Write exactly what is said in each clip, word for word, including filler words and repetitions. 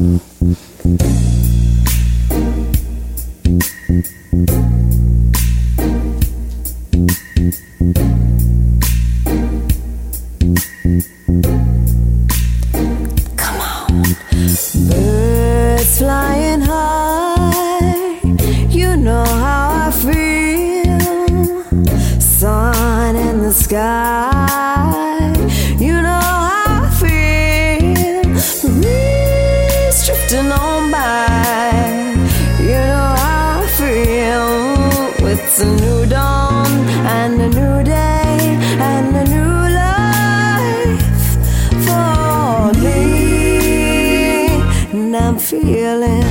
Birds flying high, you know how I feel. Sun in the sky, you know how I feel. Breeze drifting on by, you know how I feel. It's a new dawn and a new day and a new life for me. And I'm feeling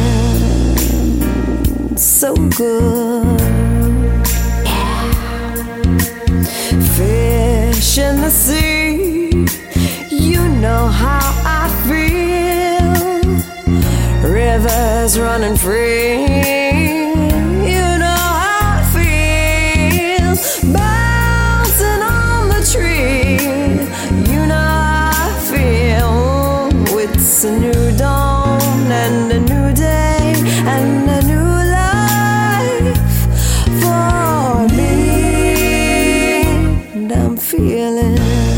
so good. Yeah. Fish in the sea, you know how I feel. Rivers running free, you know how I feel. Bouncing on the tree, you know how I feel. It's a new dawn and a new day and a new life for me. And I'm feeling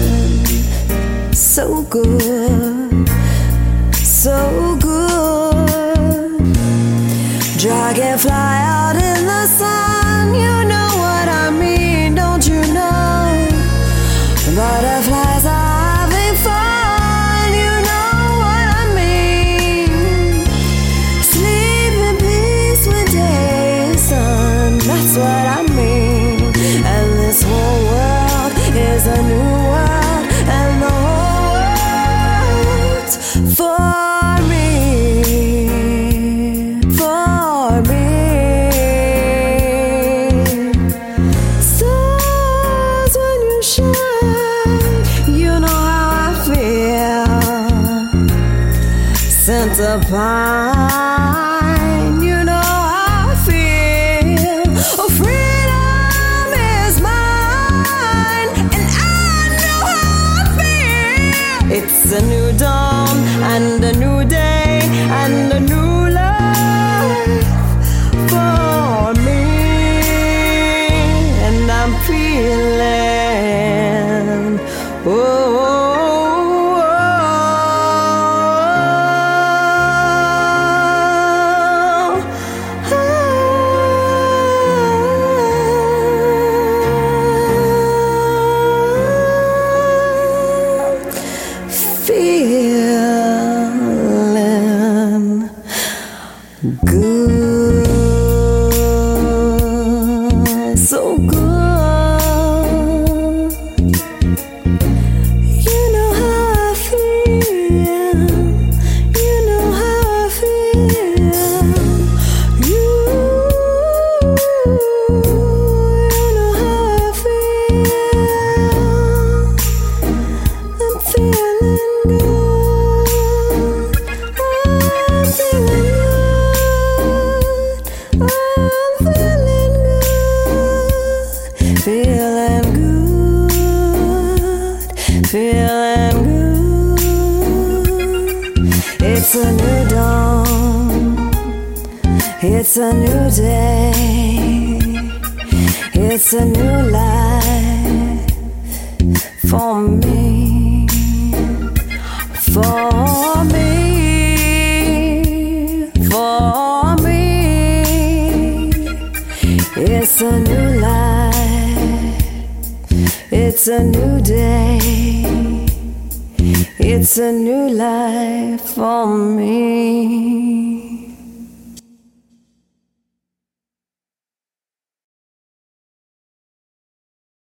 so good, so good. Dragonfly out in the sun, you know what I mean, don't you know? Butterflies are having fun, you know what I mean. Sleep in peace when day is sun, that's what I mean. And this whole world is a new world, and the whole world's for me, for me. Stars when you shine, you know how I feel. Scent of pine, you know how I feel. Oh, freedom is mine, and I know how I feel. It's a new dawn and a new day and a new life for me. And I'm feeling, oh, feeling good, so good. You know how I feel, you know how I feel. You, you know how I feel. I'm feeling good, I'm feeling good, I'm feeling good, feeling good, feeling good. It's a new dawn, it's a new day, it's a new life for me, for me, for me. It's a new life, it's a new day, it's a new life for me.